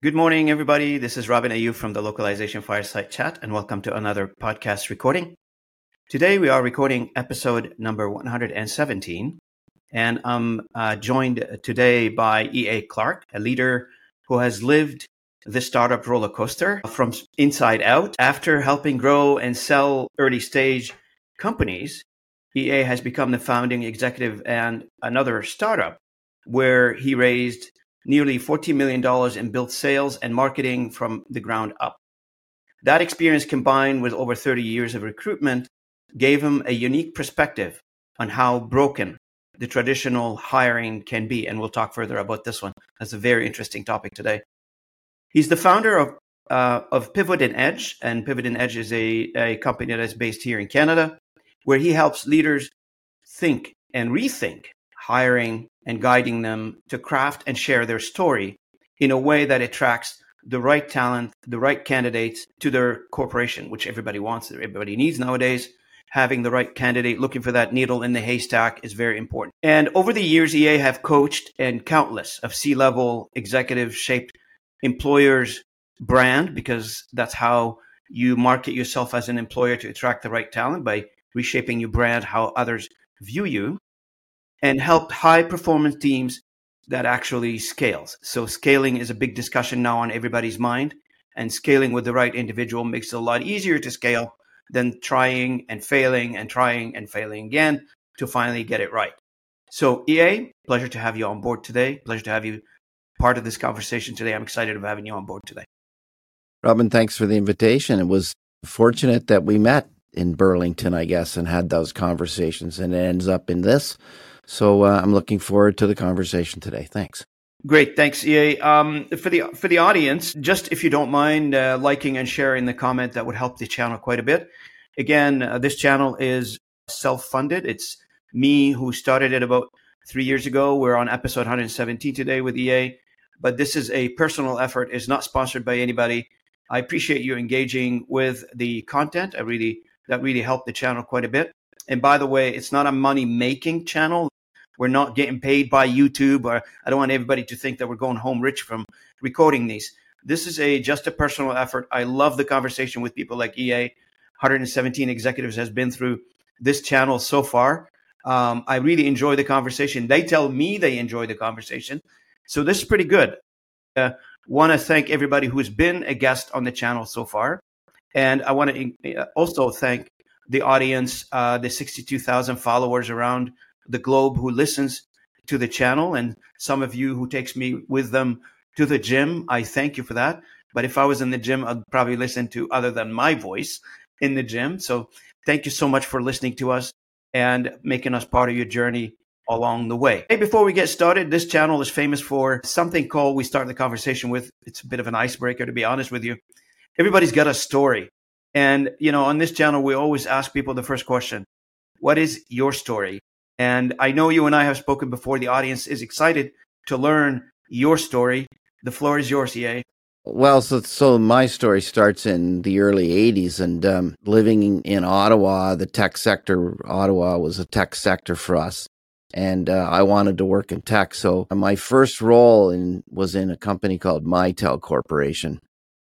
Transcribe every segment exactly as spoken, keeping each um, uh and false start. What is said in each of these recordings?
Good morning, everybody. This is Robin Ayub from the Localization Fireside Chat, and welcome to another podcast recording. Today, we are recording episode number one hundred seventeen, and I'm uh, joined today by E A Clark, a leader who has lived the startup roller coaster from inside out. After helping grow and sell early stage companies, E A has become the founding executive and another startup where he raised nearly fourteen million dollars and built sales and marketing from the ground up. That experience, combined with over thirty years of recruitment, gave him a unique perspective on how broken the traditional hiring can be. And we'll talk further about this one. That's a very interesting topic today. He's the founder of uh, of Pivot and Edge, and Pivot and Edge is a, a company that is based here in Canada, where he helps leaders think and rethink hiring and guiding them to craft and share their story in a way that attracts the right talent, the right candidates to their corporation, which everybody wants, everybody needs nowadays. Having the right candidate, looking for that needle in the haystack is very important. And over the years, E A have coached and countless of C-level executives shaped employers' brand, because that's how you market yourself as an employer to attract the right talent, by reshaping your brand, how others view you, and helped high performance teams that actually scales. So scaling is a big discussion now on everybody's mind, and scaling with the right individual makes it a lot easier to scale than trying and failing and trying and failing again to finally get it right. So E A, pleasure to have you on board today. Pleasure to have you part of this conversation today. I'm excited about having you on board today. Robin, thanks for the invitation. It was fortunate that we met in Burlington, I guess, and had those conversations, and it ends up in this. So uh, I'm looking forward to the conversation today. Thanks. Great. Thanks, E A. Um, for the for the audience, just if you don't mind uh, liking and sharing the comment, that would help the channel quite a bit. Again, uh, this channel is self-funded. It's me who started it about three years ago. We're on episode one hundred seventeen today with E A, but this is a personal effort. It's not sponsored by anybody. I appreciate you engaging with the content. I really that really helped the channel quite a bit. And by the way, it's not a money-making channel. We're not getting paid by YouTube, or I don't want everybody to think that we're going home rich from recording these. This is a just a personal effort. I love the conversation with people like E A. one hundred seventeen executives has been through this channel so far. Um, I really enjoy the conversation. They tell me they enjoy the conversation. So this is pretty good. Uh, want to thank everybody who's been a guest on the channel so far. And I want to also thank the audience, uh, the sixty-two thousand followers around the globe who listens to the channel, and some of you who takes me with them to the gym. I thank you for that. But if I was in the gym, I'd probably listen to other than my voice in the gym. So thank you so much for listening to us and making us part of your journey along the way. Hey, before we get started, this channel is famous for something called, we start the conversation with, it's a bit of an icebreaker, to be honest with you. Everybody's got a story. And, you know, on this channel, we always ask people the first question: what is your story? And I know you and I have spoken before. The audience is excited to learn your story. The floor is yours, E A. Well, so so my story starts in the early eighties, and um, living in, in Ottawa, the tech sector, Ottawa was a tech sector for us. And uh, I wanted to work in tech. So my first role in, was in a company called Mitel Corporation.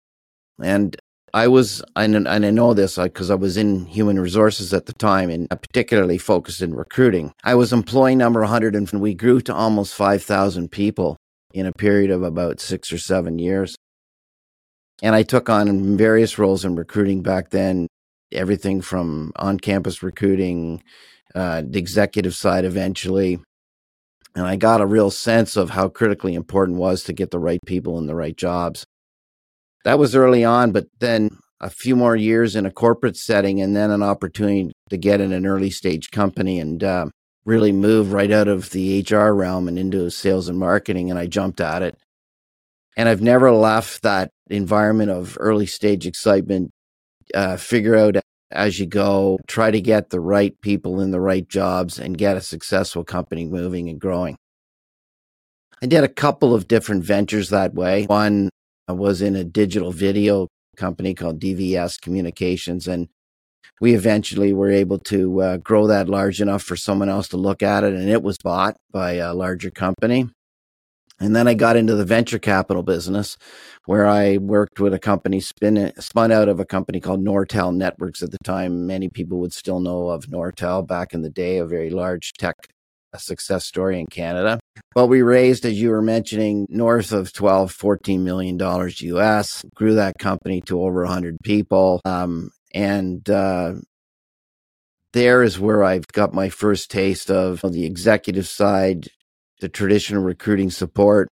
And I was, and I know this because I was in human resources at the time, and particularly focused in recruiting. I was employee number one hundred, and we grew to almost five thousand people in a period of about six or seven years. And I took on various roles in recruiting back then, everything from on-campus recruiting, uh, the executive side eventually. And I got a real sense of how critically important it was to get the right people in the right jobs. That was early on, but then a few more years in a corporate setting, and then an opportunity to get in an early stage company and uh, really move right out of the H R realm and into sales and marketing. And I jumped at it. And I've never left that environment of early stage excitement, uh, figure out as you go, try to get the right people in the right jobs and get a successful company moving and growing. I did a couple of different ventures that way. One I was in a digital video company called D V S Communications, and we eventually were able to uh, grow that large enough for someone else to look at it, and it was bought by a larger company. And then I got into the venture capital business, where I worked with a company spin, spun out of a company called Nortel Networks at the time. Many people would still know of Nortel back in the day, a very large tech success story in Canada. But we raised, as you were mentioning, north of twelve, fourteen million dollars U S, grew that company to over one hundred people. Um, and uh, there is where I've got my first taste of the executive side, the traditional recruiting support.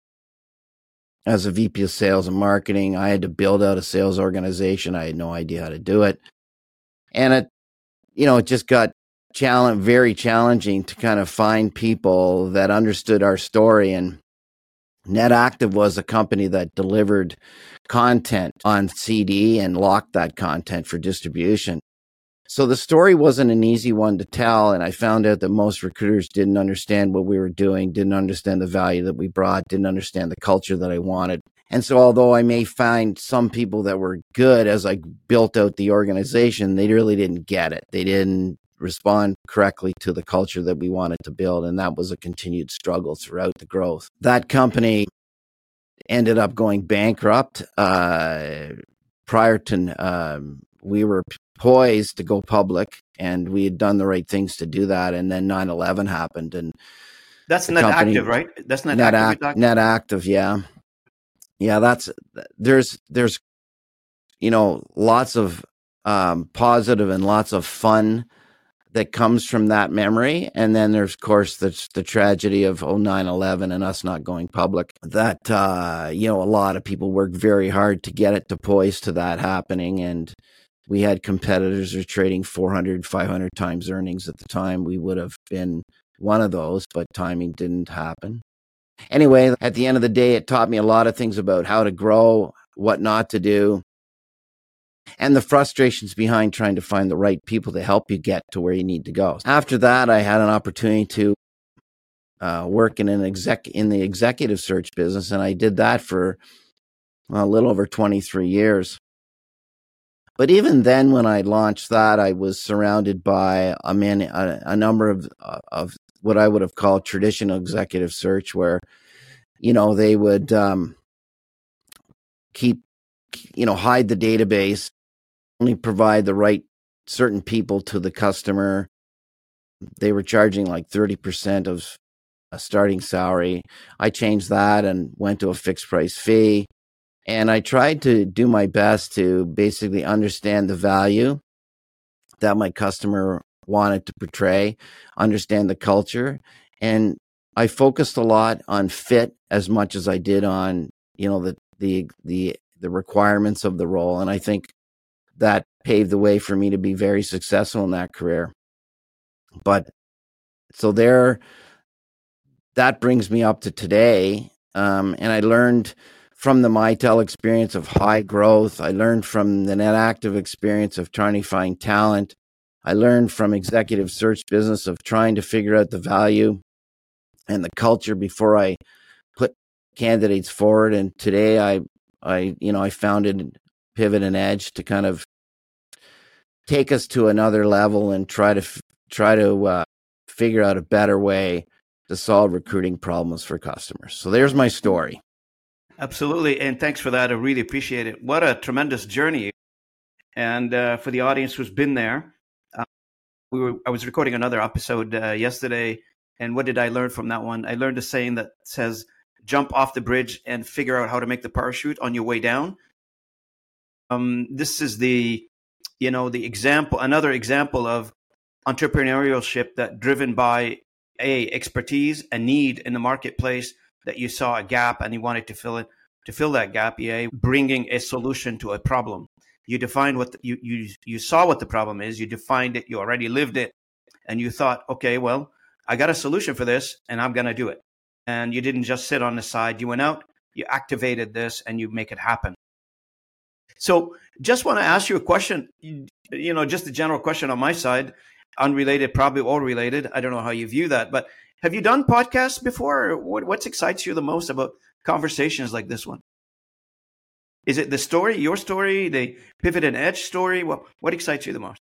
As a V P of sales and marketing, I had to build out a sales organization. I had no idea how to do it. And it, you know, it just got challenge, very challenging to kind of find people that understood our story. And NetActive was a company that delivered content on C D and locked that content for distribution. So the story wasn't an easy one to tell, and I found out that most recruiters didn't understand what we were doing, didn't understand the value that we brought, didn't understand the culture that I wanted. And so although I may find some people that were good as I built out the organization, they really didn't get it. They didn't respond correctly to the culture that we wanted to build, and that was a continued struggle throughout the growth. That company ended up going bankrupt. Uh, prior to, um, we were poised to go public, and we had done the right things to do that. And then nine eleven happened, and that's NetActive, right? That's NetActive. Net Act, NetActive, yeah, yeah. That's there's there's you know lots of um, positive and lots of fun that comes from that memory, and then there's of course the the tragedy of oh nine eleven and us not going public. That uh, you know a lot of people worked very hard to get it to poise to that happening, and we had competitors who were trading four hundred, five hundred times earnings at the time. We would have been one of those, but timing didn't happen. Anyway, at the end of the day, it taught me a lot of things about how to grow, what not to do, and the frustrations behind trying to find the right people to help you get to where you need to go. After that, I had an opportunity to uh, work in an exec in the executive search business, and I did that for well, a little over twenty-three years. But even then, when I launched that, I was surrounded by a, man, a, a number of of what I would have called traditional executive search, where, you know, they would um, keep, you know, hide the database, only provide the right certain people to the customer. They were charging like thirty percent of a starting salary. I changed that and went to a fixed price fee. And I tried to do my best to basically understand the value that my customer wanted to portray, understand the culture. And I focused a lot on fit as much as I did on, you know, the, the, the, the requirements of the role. And I think that paved the way for me to be very successful in that career. But so there, that brings me up to today. Um, and I learned from the Mitel experience of high growth. I learned from the NetActive experience of trying to find talent. I learned from executive search business of trying to figure out the value and the culture before I put candidates forward. And today I, I, you know, I founded Pivot and Edge to kind of take us to another level and try to, try to uh, figure out a better way to solve recruiting problems for customers. So there's my story. Absolutely. And thanks for that. I really appreciate it. What a tremendous journey. And uh, for the audience who's been there, uh, we were, I was recording another episode uh, yesterday. And what did I learn from that one? I learned a saying that says, jump off the bridge and figure out how to make the parachute on your way down. Um, this is the, you know, the example, another example of entrepreneurship that driven by a expertise, a need in the marketplace, that you saw a gap and you wanted to fill it, to fill that gap, yeah, bringing a solution to a problem. You defined what the, you you you saw what the problem is. You defined it. You already lived it, and you thought, okay, well, I got a solution for this, and I'm gonna do it. And you didn't just sit on the side. You went out, you activated this, and you make it happen. So, just want to ask you a question. You know, just a general question on my side, unrelated, probably all related. I don't know how you view that, but have you done podcasts before? What what excites you the most about conversations like this one? Is it the story, your story, the Pivot and Edge story? What what excites you the most?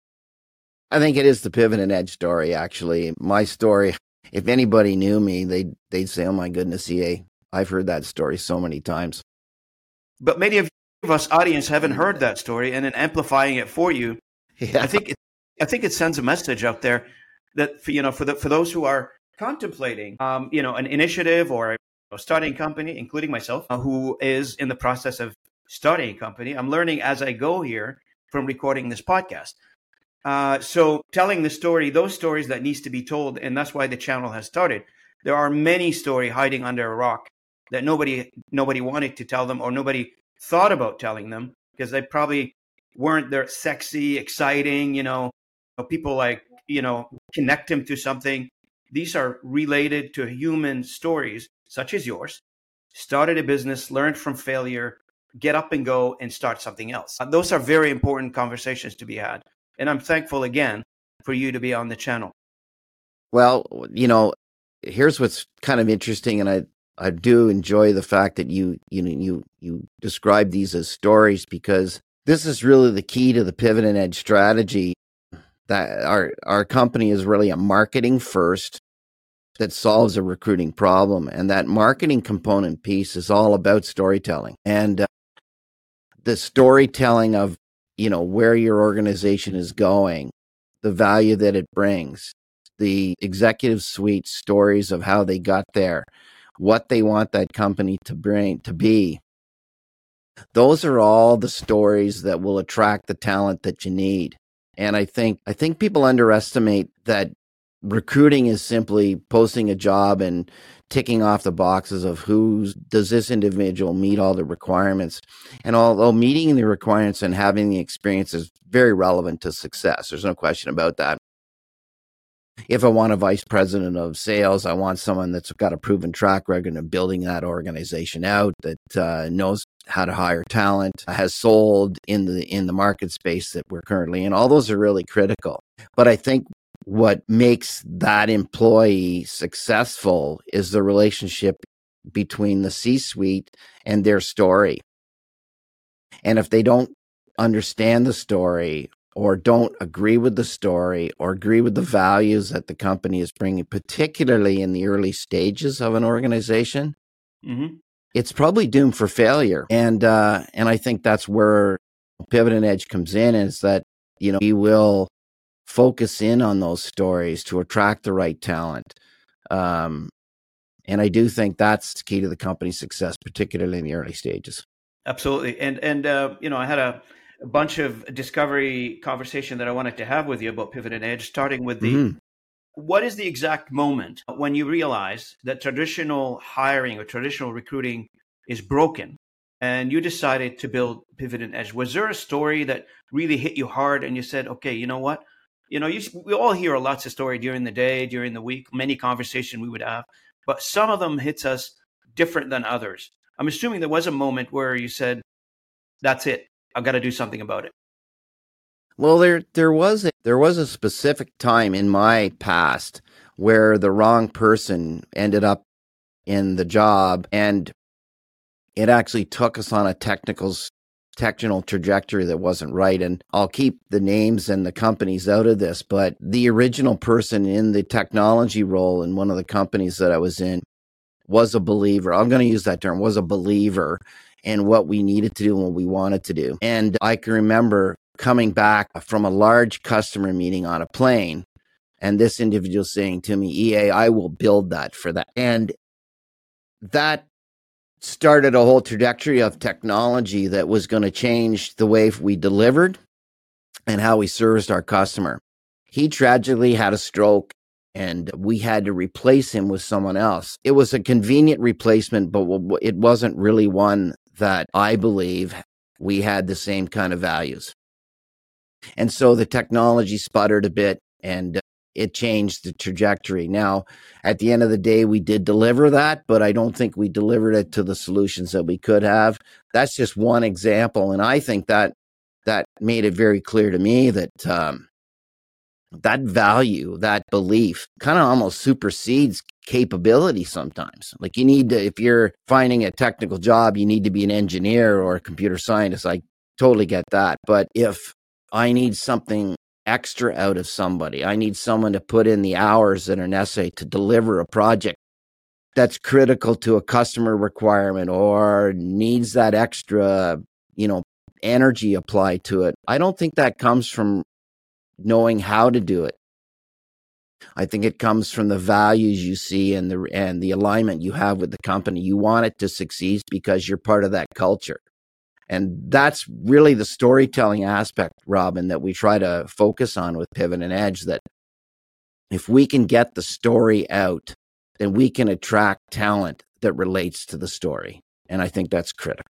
I think it is the Pivot and Edge story, actually. My story, if anybody knew me, they'd, they'd say, oh my goodness, E A, I've heard that story so many times. But many of us audience haven't heard that story, and in amplifying it for you, Yeah. I think it, I think it sends a message out there that for, you know, for the for those who are contemplating, um, you know, an initiative or a, a starting company, including myself, uh, who is in the process of starting a company. I'm learning as I go here from recording this podcast. Uh, so telling the story, those stories that needs to be told, and that's why the channel has started. There are many stories hiding under a rock that nobody nobody wanted to tell them, or nobody thought about telling them, because they probably weren't there sexy, exciting, you know, people like, you know, connect them to something. These are related to human stories, such as yours. Started a business, learned from failure, get up and go and start something else. Uh, those are very important conversations to be had. And I'm thankful again for you to be on the channel. Well, you know, here's what's kind of interesting, and I I do enjoy the fact that you you know you you describe these as stories, because this is really the key to the Pivot and Edge strategy. That our our company is really a marketing first that solves a recruiting problem, and that marketing component piece is all about storytelling, and uh, the storytelling of, you know, where your organization is going, the value that it brings, the executive suite stories of how they got there, what they want that company to bring to be. Those are all the stories that will attract the talent that you need. And I think I think people underestimate that recruiting is simply posting a job and ticking off the boxes of who's does this individual meet all the requirements. And although meeting the requirements and having the experience is very relevant to success, there's no question about that. If I want a vice president of sales, I want someone that's got a proven track record of building that organization out, that uh, knows how to hire talent, has sold in the in the market space that we're currently in. All those are really critical. But I think what makes that employee successful is the relationship between the C-suite and their story. And if they don't understand the story, or don't agree with the story, or agree with the values that the company is bringing, particularly in the early stages of an organization, mm-hmm. it's probably doomed for failure. And uh, and I think that's where Pivot and Edge comes in, is that, you know, we will focus in on those stories to attract the right talent. Um, and I do think that's key to the company's success, particularly in the early stages. Absolutely. And, and uh, you know, I had a, a bunch of discovery conversation that I wanted to have with you about Pivot and Edge, starting with the, mm-hmm. what is the exact moment when you realize that traditional hiring or traditional recruiting is broken and you decided to build Pivot and Edge? Was there a story that really hit you hard and you said, okay, you know what? You know, you, we all hear lots of story during the day, during the week, many conversations we would have, but some of them hits us different than others. I'm assuming there was a moment where you said, that's it, I've got to do something about it. Well, there there was a, there was a specific time in my past where the wrong person ended up in the job, and it actually took us on a technical technical trajectory that wasn't right. And I'll keep the names and the companies out of this, but the original person in the technology role in one of the companies that I was in was a believer. I'm going to use that term, was a believer in what we needed to do and what we wanted to do. And I can remember coming back from a large customer meeting on a plane, and this individual saying to me, E A, I will build that for that. And that started a whole trajectory of technology that was going to change the way we delivered and how we serviced our customer. He tragically had a stroke, and we had to replace him with someone else. It was a convenient replacement, but it wasn't really one that I believe we had the same kind of values. And so the technology sputtered a bit, and it changed the trajectory. Now, at the end of the day, we did deliver that, but I don't think we delivered it to the solutions that we could have. That's just one example. And I think that that made it very clear to me that um, that value, that belief kind of almost supersedes capability sometimes. Like, you need to, if you're finding a technical job, you need to be an engineer or a computer scientist. I totally get that. But if I need something extra out of somebody, I need someone to put in the hours that are necessary to deliver a project that's critical to a customer requirement or needs that extra, you know, energy applied to it. I don't think that comes from knowing how to do it. I think it comes from the values you see and the and the alignment you have with the company. You want it to succeed because you're part of that culture. And that's really the storytelling aspect, Robin, that we try to focus on with Pivot and Edge, that if we can get the story out, then we can attract talent that relates to the story. And I think that's critical.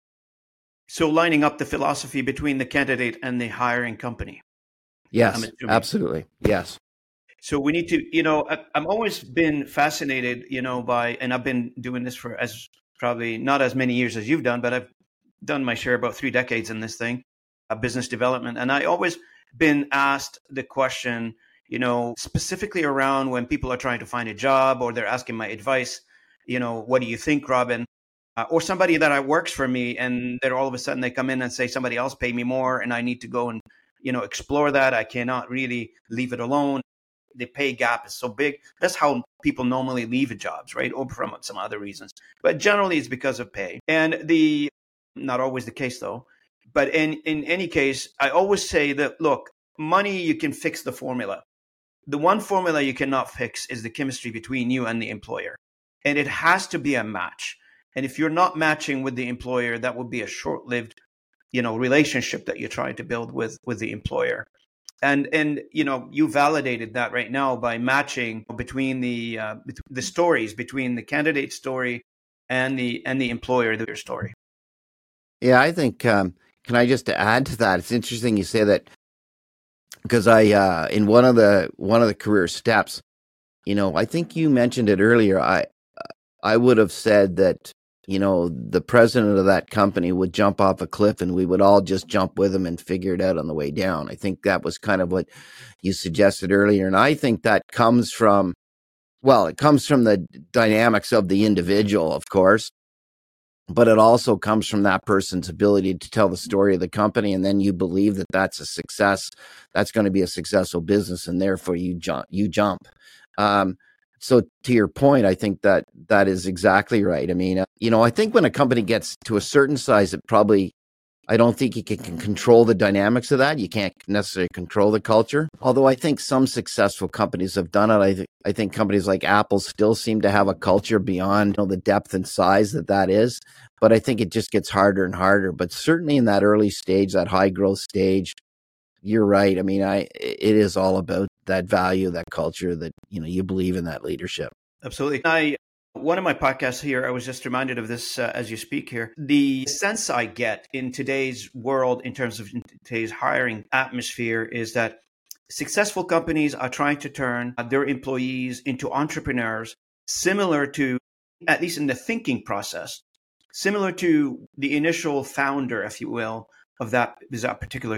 So lining up the philosophy between the candidate and the hiring company. Yes, absolutely. Yes. So we need to, you know, I, I've always been fascinated, you know, by, and I've been doing this for as probably not as many years as you've done, but I've done my share, about three decades in this thing, uh, business development. And I always been asked the question, you know, specifically around when people are trying to find a job or they're asking my advice, you know, what do you think, Robin? Uh, or somebody that I works for me, and they're all of a sudden they come in and say somebody else pay me more, and I need to go and, you know, explore that. I cannot really leave it alone. The pay gap is so big. That's how people normally leave jobs, right? Or from some other reasons. But generally it's because of pay. And the, not always the case though, but in, in any case, I always say that, look, money, you can fix the formula. The one formula you cannot fix is the chemistry between you and the employer. And it has to be a match. And if you're not matching with the employer, that will be a short-lived, you know, relationship that you're trying to build with, with the employer. And, and, you know, you validated that right now by matching between the, uh, the stories, between the candidate story and the, and the employer, their story. Yeah, I think, um, can I just add to that? It's interesting you say that, because I, uh, in one of the, one of the career steps, you know, I think you mentioned it earlier. I, I would have said that, you know, the president of that company would jump off a cliff and we would all just jump with him and figure it out on the way down. I think that was kind of what you suggested earlier. And I think that comes from, well, it comes from the dynamics of the individual, of course, but it also comes from that person's ability to tell the story of the company. And then you believe that that's a success, that's going to be a successful business. And therefore you jump, you jump. Um, So to your point, I think that that is exactly right. I mean, uh, you know, I think when a company gets to a certain size, it probably, I don't think you can, can control the dynamics of that. You can't necessarily control the culture. Although I think some successful companies have done it. I, th- I think companies like Apple still seem to have a culture beyond, you know, the depth and size that that is. But I think it just gets harder and harder. But certainly in that early stage, that high growth stage, you're right. I mean, I it is all about that value, that culture, that, you know, you believe in that leadership. Absolutely. I one of my podcasts here, I was just reminded of this uh, as you speak here. The sense I get in today's world, in terms of today's hiring atmosphere, is that successful companies are trying to turn their employees into entrepreneurs, similar to, at least in the thinking process, similar to the initial founder, if you will, of that, that particular.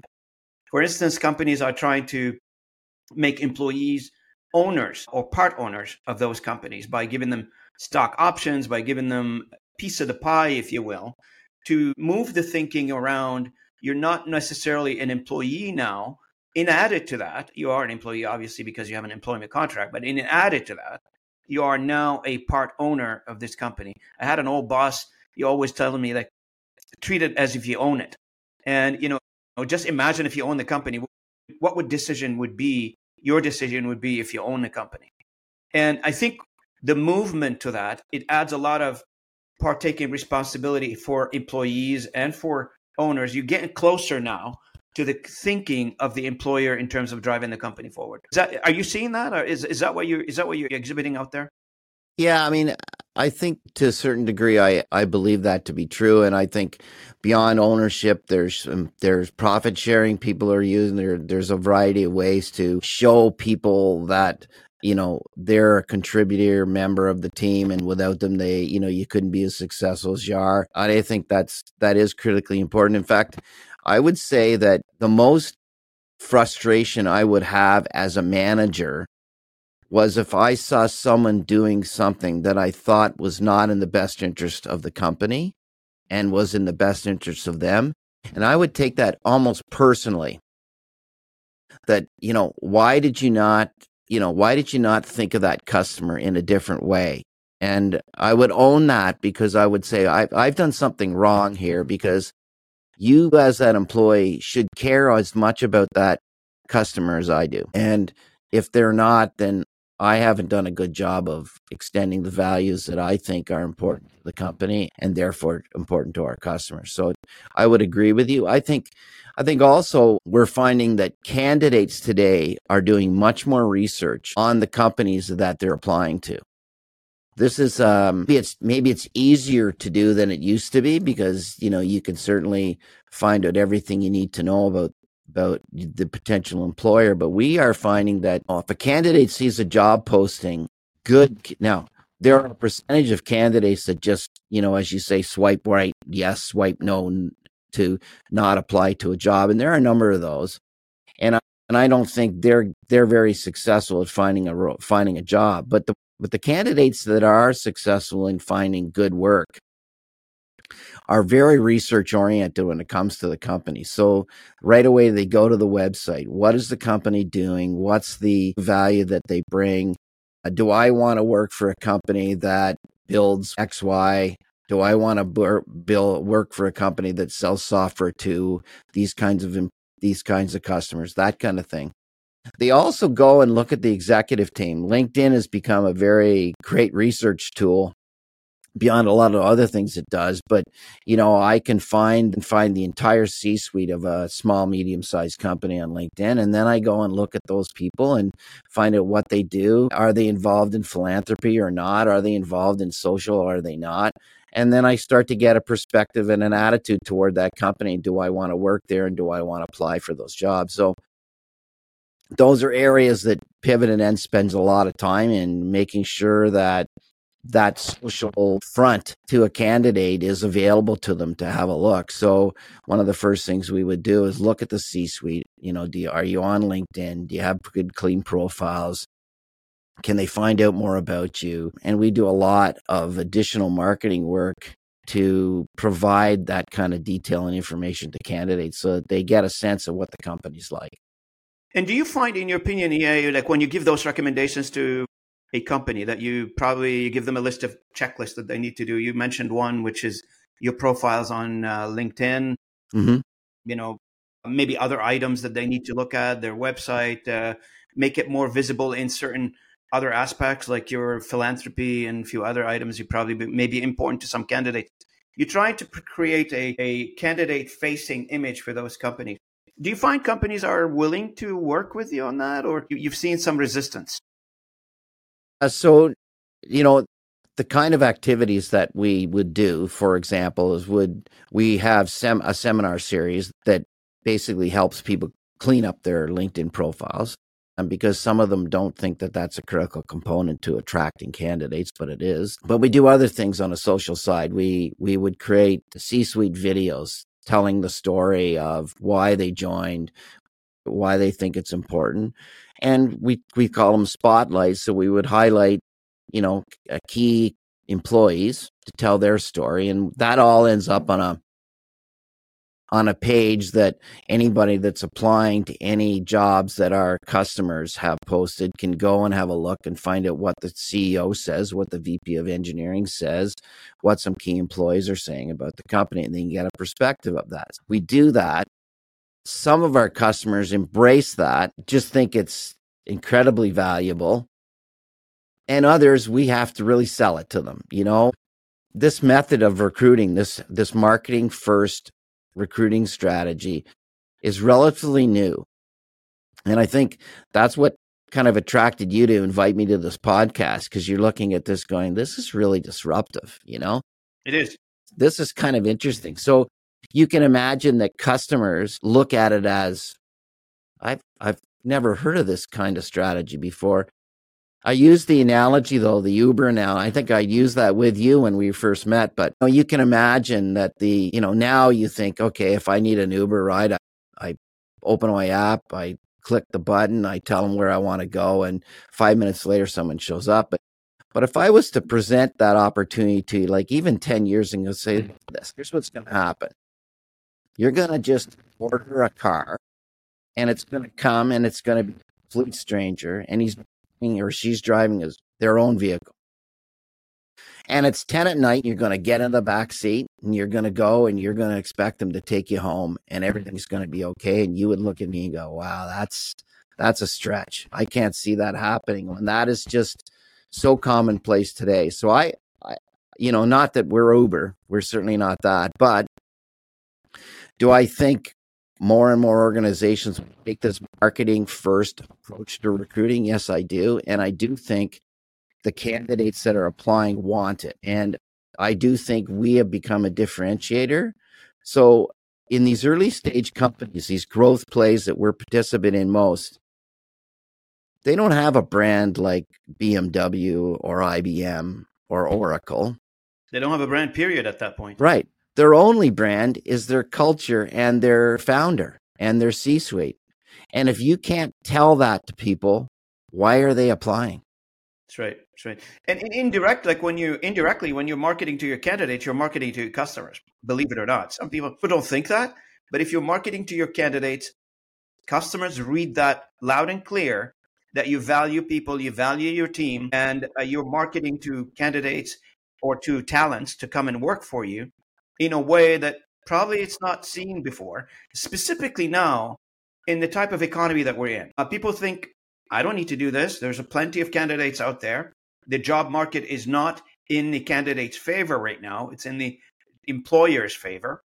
For instance, companies are trying to make employees owners or part owners of those companies by giving them stock options, by giving them a piece of the pie, if you will, to move the thinking around. You're not necessarily an employee now. In added to that, you are an employee, obviously, because you have an employment contract. But in added to that, you are now a part owner of this company. I had an old boss. He always telling me, like, treat it as if you own it. And, you know, just imagine if you own the company, what would decision would be, your decision would be if you own the company. And I think the movement to that, it adds a lot of partaking responsibility for employees and for owners. You're getting closer now to the thinking of the employer in terms of driving the company forward. Is that, are you seeing that? Or is, is that what you're, is that what you're exhibiting out there? Yeah, I mean, I think to a certain degree, I, I believe that to be true. And I think beyond ownership, there's um, there's profit sharing people are using. There, there's a variety of ways to show people that, you know, they're a contributor, member of the team, and without them, they, you know, you couldn't be as successful as you are. I think that's that is critically important. In fact, I would say that the most frustration I would have as a manager was if I saw someone doing something that I thought was not in the best interest of the company and was in the best interest of them. And I would take that almost personally, that, you know, why did you not, you know, why did you not think of that customer in a different way And I would own that because I would say I've, I've done something wrong here, because you as that employee should care as much about that customer as I do. And if they're not, then I haven't done a good job of extending the values that I think are important to the company and therefore important to our customers. So I would agree with you. I think I think also we're finding that candidates today are doing much more research on the companies that they're applying to. This is um maybe it's maybe it's easier to do than it used to be, because you know you can certainly find out everything you need to know about about the potential employer. But we are finding that oh, if a candidate sees a job posting, good now there are a percentage of candidates that just, you know, as you say, swipe right, yes, swipe no to not apply to a job, and there are a number of those, and I, and I don't think they're they're very successful at finding a ro- finding a job. But the but the candidates that are successful in finding good work are very research oriented when it comes to the company. So right away they go to the website. What is the company doing? What's the value that they bring? Uh, do I want to work for a company that builds X, Y? Do I want to build work for a company that sells software to these kinds of these kinds of customers? That kind of thing. They also go and look at the executive team. LinkedIn has become a very great research tool beyond a lot of other things it does. But, you know, I can find and find the entire C-suite of a small, medium-sized company on LinkedIn. And then I go and look at those people and find out what they do. Are they involved in philanthropy or not? Are they involved in social or are they not? And then I start to get a perspective and an attitude toward that company. Do I want to work there, and do I want to apply for those jobs? So those are areas that Pivot and End spends a lot of time in, making sure that that social front to a candidate is available to them to have a look. So one of the first things we would do is look at the C-suite. You know, do you, are you on LinkedIn? Do you have good, clean profiles? Can they find out more about you? And we do a lot of additional marketing work to provide that kind of detail and information to candidates so that they get a sense of what the company's like. And do you find, in your opinion, E A, like when you give those recommendations to a company, that you probably give them a list of checklists that they need to do? You mentioned one, which is your profiles on uh, LinkedIn, mm-hmm. you know, maybe other items that they need to look at, their website, uh, make it more visible in certain other aspects like your philanthropy and a few other items you probably be, may be important to some candidates. You're trying to create a, a candidate-facing image for those companies. Do you find companies are willing to work with you on that, or you've seen some resistance? Uh, so, you know, the kind of activities that we would do, for example, is would we have sem- a seminar series that basically helps people clean up their LinkedIn profiles. And because some of them don't think that that's a critical component to attracting candidates, but it is. But we do other things on a social side. We we would create C-suite videos telling the story of why they joined, why they think it's important. And we, we call them spotlights. So we would highlight, you know, key employees to tell their story. And that all ends up on a on a page that anybody that's applying to any jobs that our customers have posted can go and have a look and find out what the C E O says, what the V P of engineering says, what some key employees are saying about the company, and they can get a perspective of that. We do that. Some of our customers embrace that, just think it's incredibly valuable. And others, we have to really sell it to them. You know, this method of recruiting, this this marketing first recruiting strategy is relatively new. And I think that's what kind of attracted you to invite me to this podcast, because you're looking at this going, this is really disruptive, you know? It is. This is kind of interesting. So you can imagine that customers look at it as, I've I've never heard of this kind of strategy before. I use the analogy, though, the Uber now. I think I used that with you when we first met, but you know, you can imagine that the, you know, now you think, okay, if I need an Uber ride, I, I open my app, I click the button, I tell them where I want to go, and five minutes later, someone shows up. But, but if I was to present that opportunity to you, like even ten years ago, say this, here's what's going to happen. You're going to just order a car, and it's going to come, and it's going to be a complete stranger, and he's or she's driving as their own vehicle. And it's ten at night, you're going to get in the back seat and you're going to go and you're going to expect them to take you home and everything's going to be okay. And you would look at me and go, wow, that's, that's a stretch. I can't see that happening. And that is just so commonplace today. So I, I, you know, not that we're Uber, we're certainly not that, but do I think more and more organizations take this marketing first approach to recruiting? Yes, I do. And I do think the candidates that are applying want it. And I do think we have become a differentiator. So in these early stage companies, these growth plays that we're participating in most, they don't have a brand like B M W or I B M or Oracle. They don't have a brand period at that point. Right. Their only brand is their culture and their founder and their C-suite. And if you can't tell that to people, why are they applying? That's right. That's right. And in indirect, like when you indirectly, when you're marketing to your candidates, you're marketing to your customers, believe it or not. Some people don't think that, but if you're marketing to your candidates, customers read that loud and clear that you value people, you value your team, and uh, you're marketing to candidates or to talents to come and work for you in a way that probably it's not seen before, specifically now in the type of economy that we're in. Uh, people think, I don't need to do this. There's a plenty of candidates out there. The job market is not in the candidate's favor right now. It's in the employer's favor.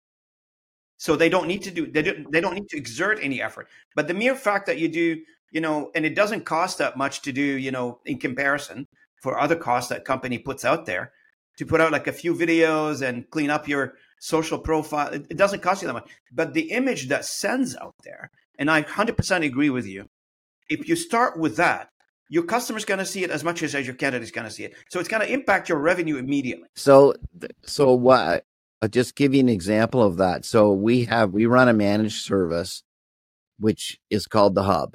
So they don't need to do, they don't, they don't need to exert any effort. But the mere fact that you do, you know, and it doesn't cost that much to do, you know, in comparison for other costs that company puts out there, to put out like a few videos and clean up your social profile. It, it doesn't cost you that much. But the image that sends out there, and I one hundred percent agree with you, if you start with that, your customer's going to see it as much as, as your candidate's going to see it. So it's going to impact your revenue immediately. So, so what? I'll just give you an example of that. So we have, we run a managed service, which is called the Hub.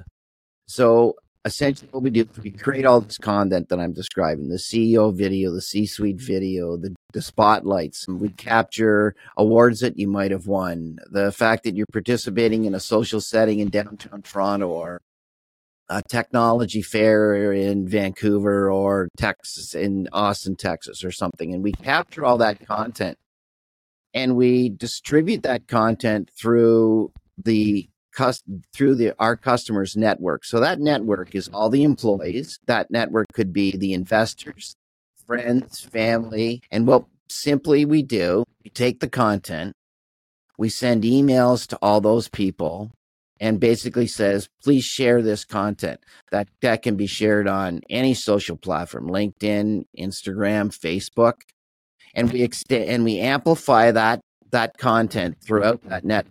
So essentially what we do, we create all this content that I'm describing, the C E O video, the C-suite video, the, the spotlights. We capture awards that you might have won, the fact that you're participating in a social setting in downtown Toronto or a technology fair in Vancouver or Texas, in Austin, Texas or something. And we capture all that content and we distribute that content through the through the our customers' network. So that network is all the employees. That network could be the investors, friends, family. And what simply we do, we take the content, we send emails to all those people and basically says, please share this content. That that can be shared on any social platform, LinkedIn, Instagram, Facebook. And we extend and we amplify that that content throughout that net.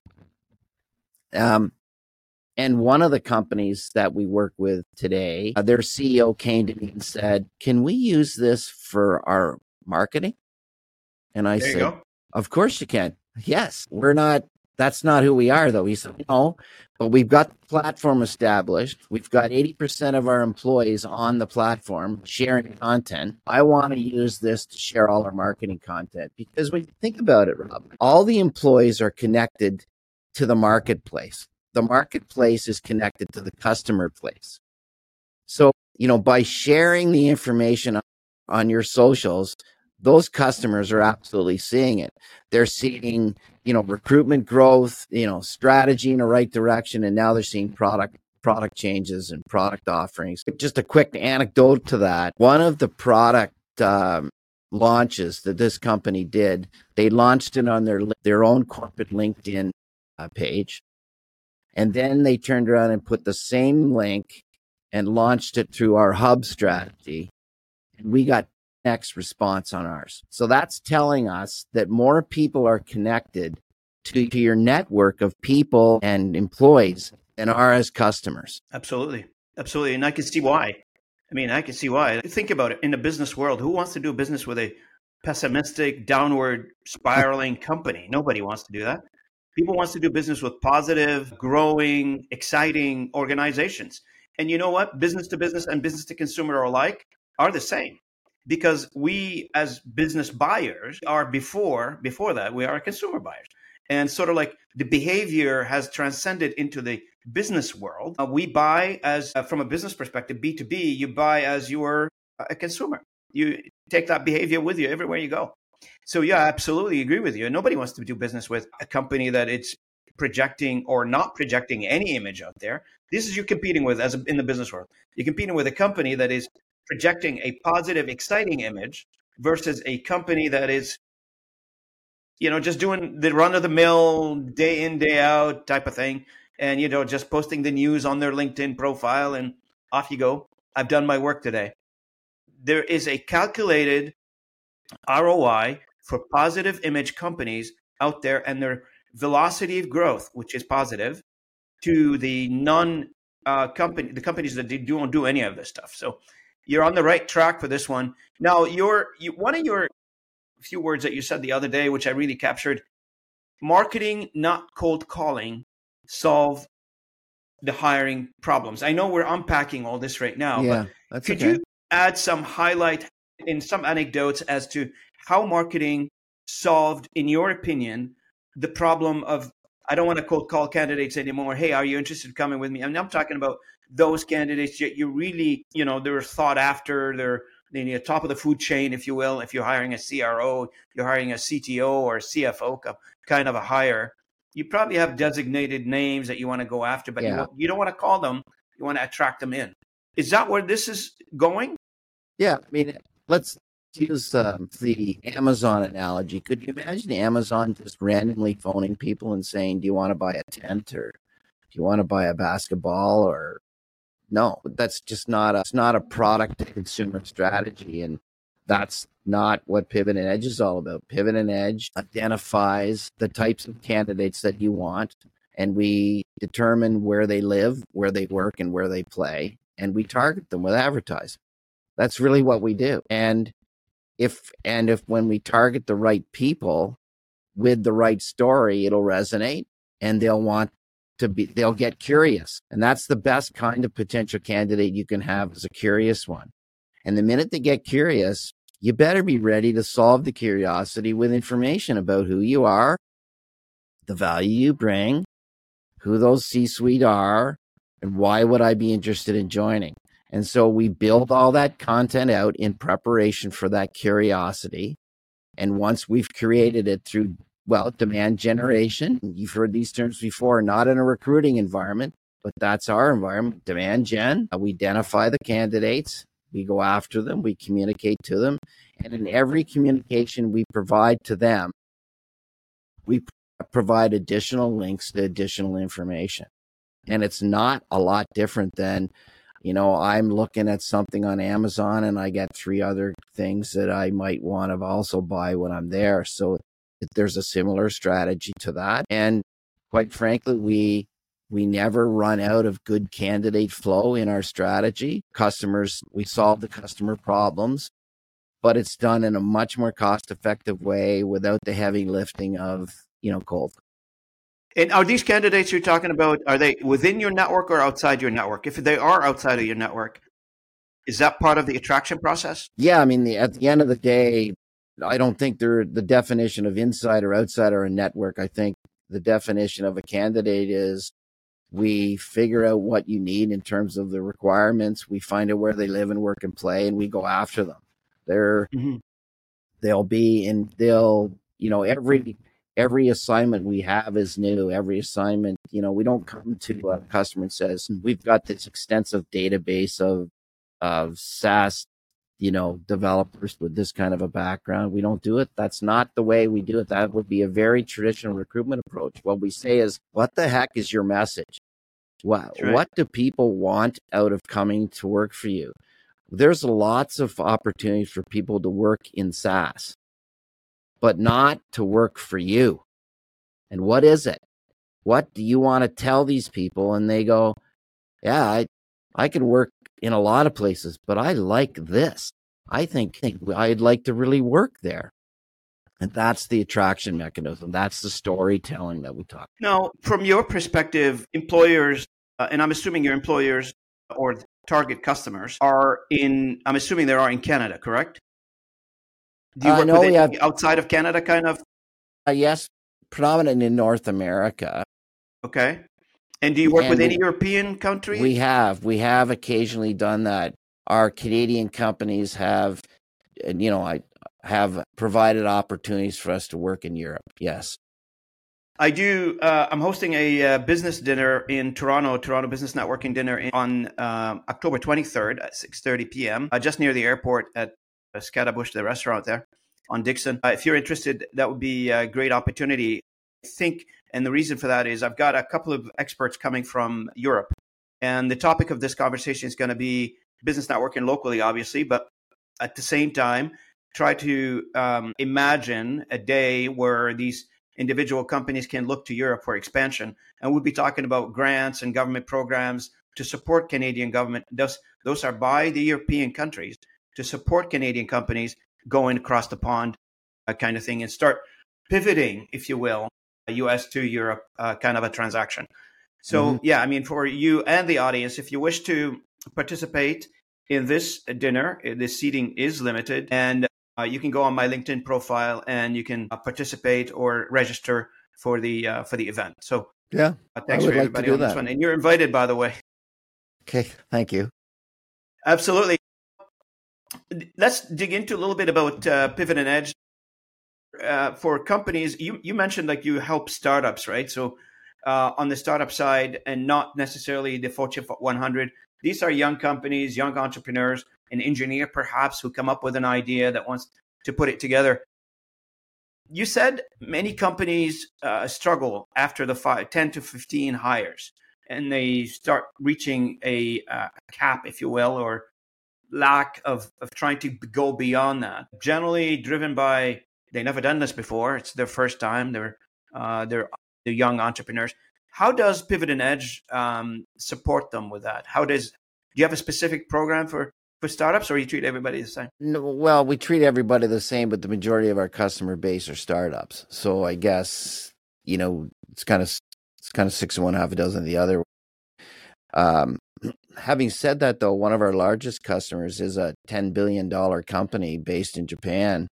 Um, and one of the companies that we work with today, uh, their C E O came to me and said, can we use this for our marketing? And I there said, you go. Of course you can. Yes, we're not, that's not who we are though. He said, no, but we've got the platform established. We've got eighty percent of our employees on the platform sharing content. I want to use this to share all our marketing content because when you think about it, Rob, all the employees are connected to the marketplace. The marketplace is connected to the customer place. So, you know, by sharing the information on your socials, those customers are absolutely seeing it. They're seeing, you know, recruitment growth, you know, strategy in the right direction. And now they're seeing product, product changes and product offerings. Just a quick anecdote to that. One of the product um, launches that this company did, they launched it on their, their own corporate LinkedIn uh, page. And then they turned around and put the same link and launched it through our hub strategy. And we got next response on ours. So that's telling us that more people are connected to, to your network of people and employees than are as customers. Absolutely. Absolutely. And I can see why. I mean, I can see why. Think about it. In the business world, who wants to do business with a pessimistic, downward spiraling company? Nobody wants to do that. People wants to do business with positive, growing, exciting organizations. And you know what? Business to business and business to consumer are alike, are the same. Because we as business buyers are before, before that, we are consumer buyers. And sort of like the behavior has transcended into the business world. Uh, we buy as, uh, from a business perspective, B two B, you buy as you are a consumer. You take that behavior with you everywhere you go. So yeah, I absolutely agree with you. Nobody wants to do business with a company that it's projecting or not projecting any image out there. This is you're competing with as a, in the business world. You're competing with a company that is projecting a positive, exciting image versus a company that is, you know, just doing the run of the mill, day in, day out type of thing. And, you know, just posting the news on their LinkedIn profile and off you go. I've done my work today. There is a calculated R O I for positive image companies out there and their velocity of growth, which is positive, to the non uh, company, the companies that don't do any of this stuff. So you're on the right track for this one. Now, your you, one of your few words that you said the other day, which I really captured, marketing, not cold calling, solve the hiring problems. I know we're unpacking all this right now, yeah, but that's could okay. you add some highlight in some anecdotes as to how marketing solved, in your opinion, the problem of, I don't want to cold call candidates anymore. Hey, are you interested in coming with me? I mean, I'm talking about those candidates that you really, you know, they're thought after, they're the top of the food chain, if you will. If you're hiring a C R O, you're hiring a C T O or a C F O, kind of a hire. You probably have designated names that you want to go after, but Yeah. you, you don't want to call them. You want to attract them in. Is that where this is going? Yeah, I mean, let's use um, the Amazon analogy. Could you imagine Amazon just randomly phoning people and saying, do you want to buy a tent, or do you want to buy a basketball? Or no, that's just not a, it's not a product to consumer strategy. And that's not what Pivot and Edge is all about. Pivot and Edge identifies the types of candidates that you want, and we determine where they live, where they work, and where they play, and we target them with advertising. That's really what we do. And if and if when we target the right people with the right story, it'll resonate, and they'll want to be, they'll get curious. And that's the best kind of potential candidate you can have, is a curious one. And the minute they get curious, you better be ready to solve the curiosity with information about who you are, the value you bring, who those C-suite are, and why would I be interested in joining. And so we build all that content out in preparation for that curiosity. And once we've created it through, well, demand generation, you've heard these terms before, not in a recruiting environment, but that's our environment, demand gen. We identify the candidates, we go after them, we communicate to them. And in every communication we provide to them, we provide additional links to additional information. And it's not a lot different than, you know, I'm looking at something on Amazon and I get three other things that I might want to also buy when I'm there. So there's a similar strategy to that. And quite frankly, we we never run out of good candidate flow in our strategy. Customers, we solve the customer problems, but it's done in a much more cost-effective way without the heavy lifting of, you know, cold. And are these candidates you're talking about, are they within your network or outside your network? If they are outside of your network, is that part of the attraction process? Yeah, I mean, the, at the end of the day, I don't think they're the definition of inside or outside or a network. I think the definition of a candidate is we figure out what you need in terms of the requirements. We find out where they live and work and play, and we go after them. They're, mm-hmm. They'll be in, they'll, you know, every, every assignment we have is new. Every assignment, you know, we don't come to a customer and says, we've got this extensive database of, of SaaS, you know, developers with this kind of a background. We don't do it. That's not the way we do it. That would be a very traditional recruitment approach. What we say is, what the heck is your message? What, right. What do people want out of coming to work for you? There's lots of opportunities for people to work in SaaS, but not to work for you. And what is it? What do you want to tell these people? And they go, yeah, I, I can work in a lot of places, but I like this. I think, think I'd like to really work there. And that's the attraction mechanism. That's the storytelling that we talk. Now, from your perspective, employers, uh, and I'm assuming your employers or target customers are in, I'm assuming they are in Canada, correct? Do you work uh, no, with have, outside of Canada, kind of? Uh, yes, predominant in North America. Okay. And do you work and with any we, European countries? We have. We have occasionally done that. Our Canadian companies have and, you know, I have provided opportunities for us to work in Europe. Yes. I do. Uh, I'm hosting a uh, business dinner in Toronto, Toronto Business Networking Dinner in, on uh, October twenty-third at six thirty p.m., uh, just near the airport at uh, Scatabush, the restaurant there on Dixon. Uh, if you're interested, that would be a great opportunity. I think, and the reason for that is I've got a couple of experts coming from Europe, and the topic of this conversation is going to be business networking locally, obviously, but at the same time, try to um, imagine a day where these individual companies can look to Europe for expansion. And we'll be talking about grants and government programs to support Canadian government. Those, those are by the European countries to support Canadian companies going across the pond, uh, kind of thing, and start pivoting, if you will, U S to Europe uh, kind of a transaction. So, mm-hmm. yeah, I mean, for you and the audience, if you wish to participate in this dinner, this seating is limited, and Uh, you can go on my LinkedIn profile and you can uh, participate or register for the uh, for the event. So yeah, uh, thanks for like everybody on that. This one. And you're invited, by the way. Okay, thank you. Absolutely. Let's dig into a little bit about uh, Pivot and Edge. Uh, for companies, you, you mentioned like you help startups, right? So uh, on the startup side and not necessarily the Fortune one hundred. These are young companies, young entrepreneurs, an engineer perhaps who come up with an idea that wants to put it together. You said many companies uh, struggle after the five, ten to fifteen hires, and they start reaching a uh, cap, if you will, or lack of, of trying to go beyond that. Generally driven by, they've never done this before. It's their first time. They're, uh, they're, they're young entrepreneurs. How does Pivot and Edge um, support them with that? How does, do you have a specific program for, for startups, or you treat everybody the same? No, well, we treat everybody the same, but the majority of our customer base are startups. So I guess, you know, it's kind of, it's kind of six of one, half a dozen of the other. Um, having said that, though, one of our largest customers is a ten billion dollars company based in Japan,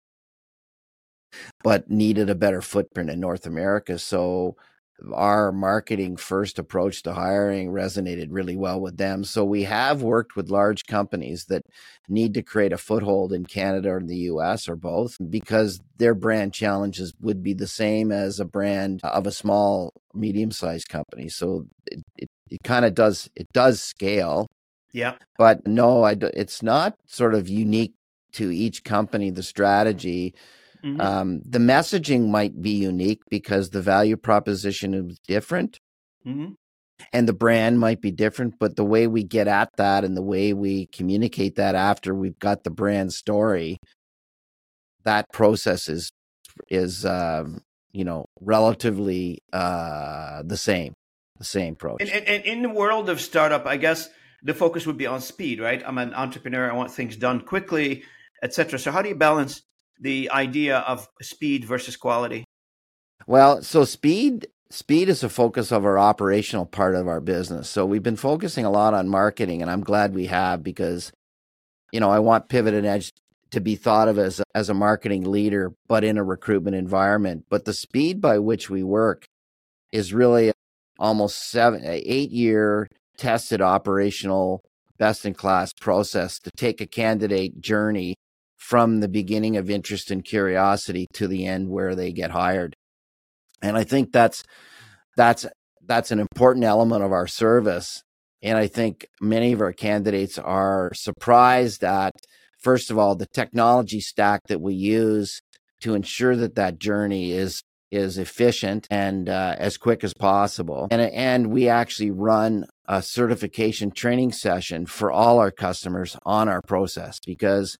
but needed a better footprint in North America. So our marketing first approach to hiring resonated really well with them. So we have worked with large companies that need to create a foothold in Canada or the U S or both, because their brand challenges would be the same as a brand of a small, medium-sized company. So it, it, it kind of does, it does scale. Yeah. But no, I, it's not sort of unique to each company, the strategy. Mm-hmm. Um, the messaging might be unique because the value proposition is different, mm-hmm. and the brand might be different, but the way we get at that and the way we communicate that after we've got the brand story, that process is, is um, you know, relatively uh, the same, the same approach. And, and, and in the world of startup, I guess the focus would be on speed, right? I'm an entrepreneur. I want things done quickly, et cetera. So how do you balance the idea of speed versus quality? Well, so speed speed is a focus of our operational part of our business. So we've been focusing a lot on marketing, and I'm glad we have, because, you know, I want Pivot and Edge to be thought of as, as a marketing leader, but in a recruitment environment. But the speed by which we work is really almost seven, eight year tested operational best-in-class process to take a candidate journey from the beginning of interest and curiosity to the end where they get hired. And I think that's that's that's an important element of our service. And I think many of our candidates are surprised at, first of all, the technology stack that we use to ensure that that journey is is efficient and uh, as quick as possible. And and we actually run a certification training session for all our customers on our process, because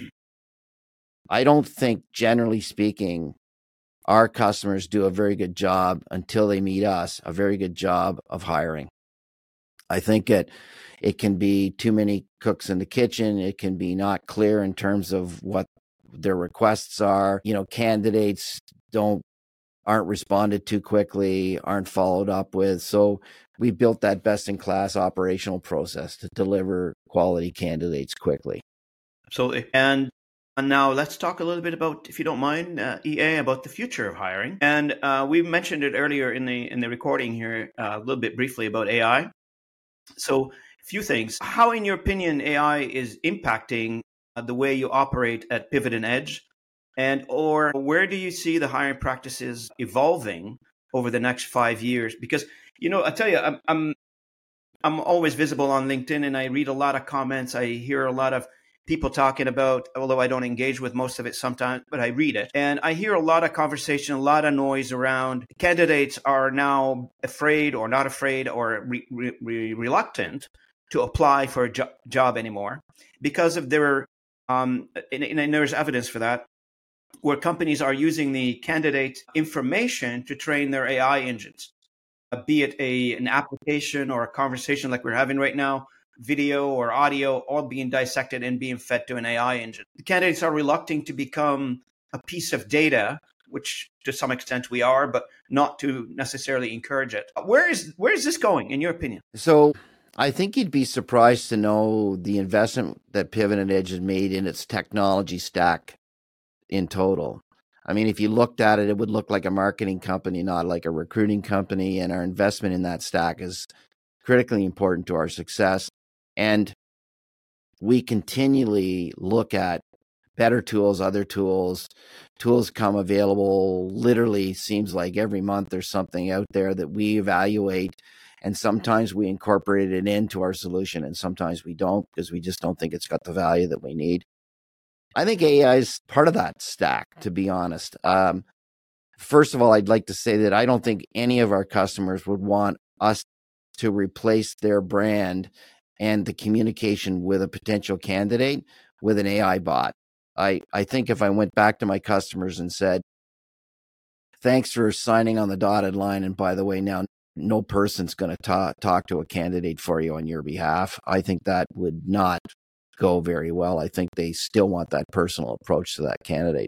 I don't think, generally speaking, our customers do a very good job until they meet us, a very good job of hiring. I think it, it can be too many cooks in the kitchen. It can be not clear in terms of what their requests are. You know, candidates don't, aren't responded to quickly, aren't followed up with. So we built that best-in-class operational process to deliver quality candidates quickly. Absolutely. And And now let's talk a little bit about, if you don't mind, uh, E A, about the future of hiring. And uh, we mentioned it earlier in the in the recording here, uh, a little bit briefly about A I. So a few things. How, in your opinion, A I is impacting uh, the way you operate at Pivot and Edge? And or where do you see the hiring practices evolving over the next five years? Because, you know, I tell you, I'm, I'm I'm always visible on LinkedIn, and I read a lot of comments. I hear a lot of people talking about, although I don't engage with most of it sometimes, but I read it. And I hear a lot of conversation, a lot of noise around candidates are now afraid or not afraid or re- re- reluctant to apply for a jo- job anymore because of their, um, and, and there's evidence for that, where companies are using the candidate information to train their A I engines. Uh, be it a an application or a conversation like we're having right now, video or audio, all being dissected and being fed to an A I engine. The candidates are reluctant to become a piece of data, which to some extent we are, but not to necessarily encourage it. Where is where is this going, in your opinion? So I think you'd be surprised to know the investment that Pivot and Edge has made in its technology stack in total. I mean, if you looked at it, it would look like a marketing company, not like a recruiting company. And our investment in that stack is critically important to our success. And we continually look at better tools, other tools. Tools come available literally seems like every month there's something out there that we evaluate. And sometimes we incorporate it into our solution, and sometimes we don't because we just don't think it's got the value that we need. I think A I is part of that stack, to be honest. Um, first of all, I'd like to say that I don't think any of our customers would want us to replace their brand and the communication with a potential candidate with an A I bot. I, I think if I went back to my customers and said, thanks for signing on the dotted line, and by the way, now no person's going to ta- talk to a candidate for you on your behalf, I think that would not go very well. I think they still want that personal approach to that candidate.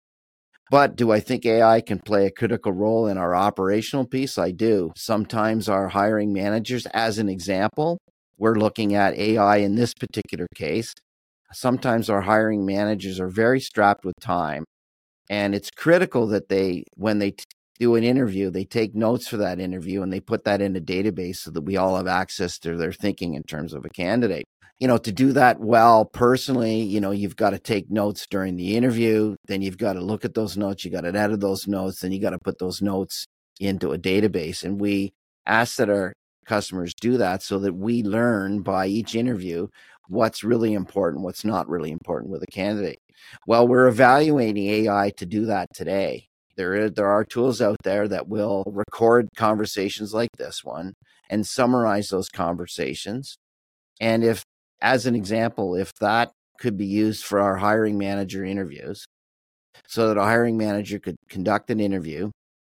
But do I think A I can play a critical role in our operational piece? I do. Sometimes our hiring managers, as an example, we're looking at A I in this particular case. Sometimes our hiring managers are very strapped with time, and it's critical that they, when they t- do an interview, they take notes for that interview and they put that in a database so that we all have access to their thinking in terms of a candidate. You know, to do that well personally, you know, you've got to take notes during the interview. Then you've got to look at those notes. You got to edit those notes. Then you got to put those notes into a database. And we ask that our customers do that so that we learn by each interview what's really important, what's not really important with a candidate. Well, we're evaluating A I to do that today. There is, there are tools out there that will record conversations like this one and summarize those conversations. And if, as an example, if that could be used for our hiring manager interviews, so that a hiring manager could conduct an interview,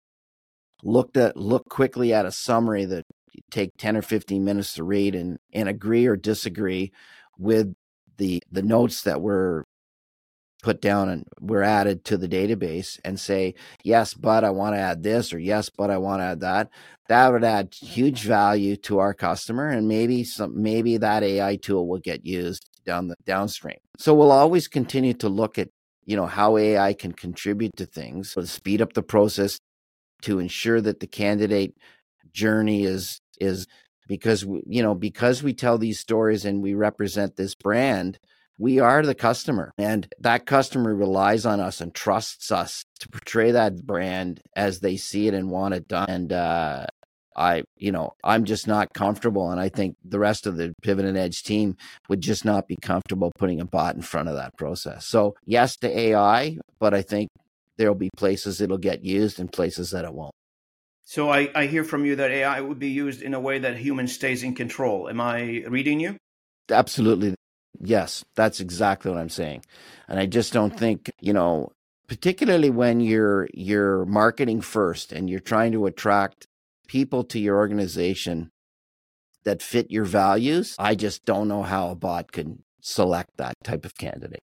look at look quickly at a summary that take ten or fifteen minutes to read, and, and agree or disagree with the the notes that were put down and were added to the database, and say, yes, but I want to add this, or yes, but I want to add that. That would add huge value to our customer, and maybe some maybe that A I tool will get used down the downstream. So we'll always continue to look at, you know, how A I can contribute to things, to speed up the process, to ensure that the candidate journey is is because we, you know, because we tell these stories and we represent this brand, we are the customer, and that customer relies on us and trusts us to portray that brand as they see it and want it done. And uh, I, you know, I'm just not comfortable, and I think the rest of the Pivot and Edge team would just not be comfortable putting a bot in front of that process. So yes to A I, but I think there'll be places it'll get used and places that it won't. So I, I hear from you that A I would be used in a way that human stays in control. Am I reading you? Absolutely. Yes, that's exactly what I'm saying. And I just don't think, you know, particularly when you're you're marketing first and you're trying to attract people to your organization that fit your values, I just don't know how a bot can select that type of candidate.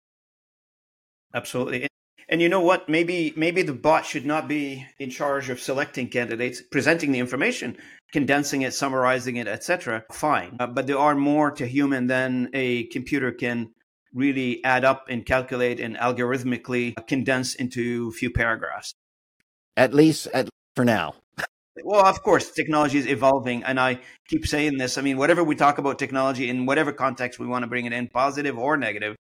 Absolutely. And you know what? Maybe maybe the bot should not be in charge of selecting candidates, presenting the information, condensing it, summarizing it, et cetera. Fine, uh, but there are more to human than a computer can really add up and calculate and algorithmically condense into a few paragraphs. At least at, for now. Well, of course, technology is evolving, and I keep saying this. I mean, whatever we talk about technology in whatever context we want to bring it in, positive or negative,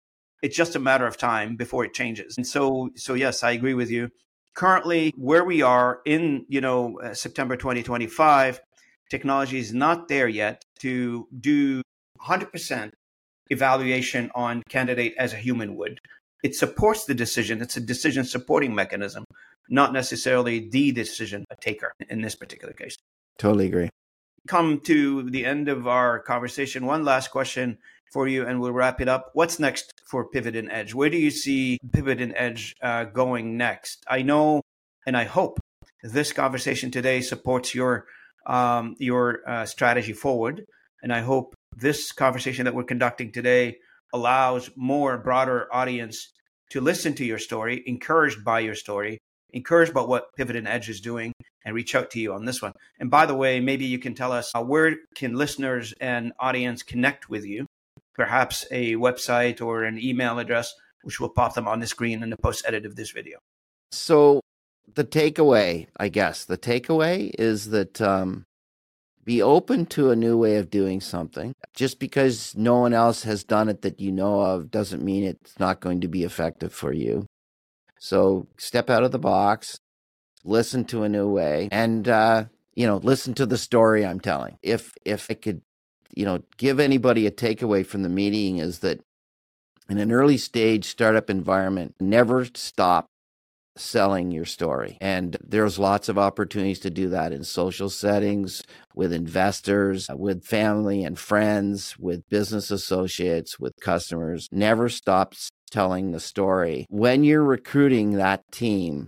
It's just a matter of time before it changes. And so, so yes, I agree with you. Currently, where we are in, you know, uh, September twenty twenty-five, technology is not there yet to do one hundred percent evaluation on candidate as a human would. It supports the decision. It's a decision supporting mechanism, not necessarily the decision taker in this particular case. Totally agree. Come to the end of our conversation. One last question for you, and we'll wrap it up. What's next for Pivot and Edge? Where do you see Pivot and Edge uh, going next? I know, and I hope this conversation today supports your um, your uh, strategy forward. And I hope this conversation that we're conducting today allows more broader audience to listen to your story, encouraged by your story, encouraged by what Pivot and Edge is doing, and reach out to you on this one. And by the way, maybe you can tell us uh, where can listeners and audience connect with you? Perhaps a website or an email address, which will pop them on the screen in the post-edit of this video. So the takeaway, I guess, the takeaway is that um, be open to a new way of doing something. Just because no one else has done it that you know of doesn't mean it's not going to be effective for you. So step out of the box, listen to a new way, and, uh, you know, listen to the story I'm telling. If, if I could, you know, give anybody a takeaway from the meeting is that in an early stage startup environment, never stop selling your story. And there's lots of opportunities to do that in social settings, with investors, with family and friends, with business associates, with customers. Never stop telling the story. When you're recruiting that team,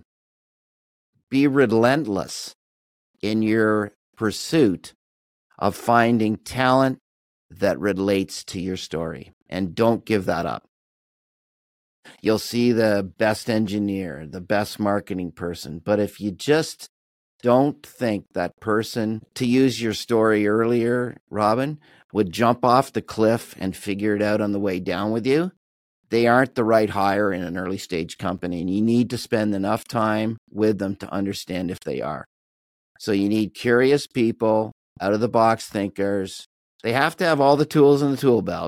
be relentless in your pursuit of finding talent that relates to your story, and don't give that up. You'll see the best engineer, the best marketing person, but if you just don't think that person, to use your story earlier, Robin, would jump off the cliff and figure it out on the way down with you, they aren't the right hire in an early stage company, and you need to spend enough time with them to understand if they are. So you need curious people, out of the box thinkers. They have to have all the tools in the tool belt.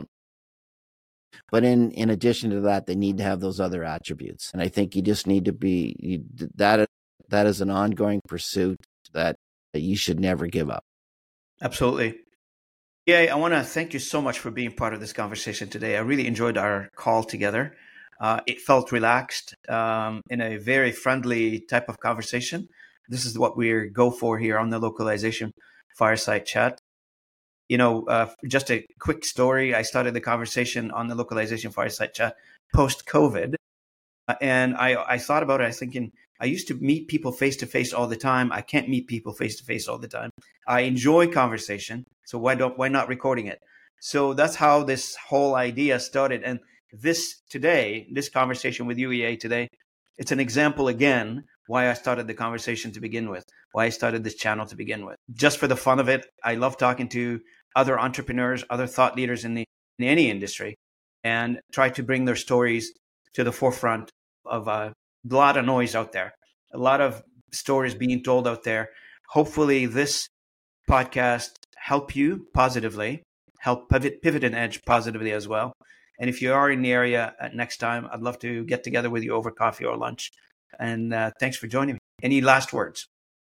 But in, in addition to that, they need to have those other attributes. And I think you just need to be, you, that, that is an ongoing pursuit that, that you should never give up. Absolutely. Yeah, I want to thank you so much for being part of this conversation today. I really enjoyed our call together. Uh, it felt relaxed um, in a very friendly type of conversation. This is what we go for here on the Localization Fireside Chat. You know, uh, just a quick story. I started the conversation on the Localization Fireside Chat post-COVID. Uh, and I, I thought about it. I was thinking, I used to meet people face-to-face all the time. I can't meet people face-to-face all the time. I enjoy conversation. So why don't why not recording it? So that's how this whole idea started. And this today, this conversation with U E A today, it's an example again why I started the conversation to begin with, why I started this channel to begin with. Just for the fun of it, I love talking to other entrepreneurs, other thought leaders in the in any industry, and try to bring their stories to the forefront of uh, a lot of noise out there, a lot of stories being told out there. Hopefully this podcast help you positively, help pivot, pivot and edge positively as well. And if you are in the area uh, next time, I'd love to get together with you over coffee or lunch. And uh, thanks for joining me. Any last words?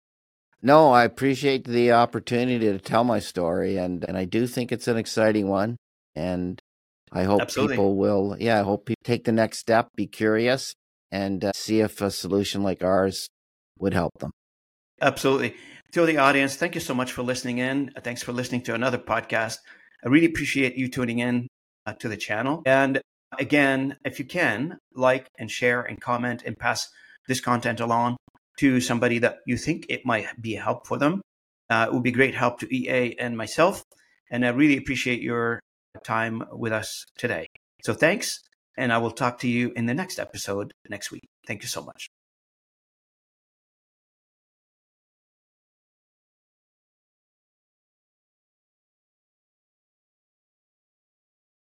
No, I appreciate the opportunity to tell my story. And, and I do think it's an exciting one. And I hope Absolutely. people will, yeah, I hope people take the next step, be curious, and uh, see if a solution like ours would help them. Absolutely. To the audience, thank you so much for listening in. Thanks for listening to another podcast. I really appreciate you tuning in uh, to the channel. And again, if you can, like and share and comment and pass this content along to somebody that you think it might be a help for them. Uh, it would be great help to E A and myself. And I really appreciate your time with us today. So thanks. And I will talk to you in the next episode next week. Thank you so much.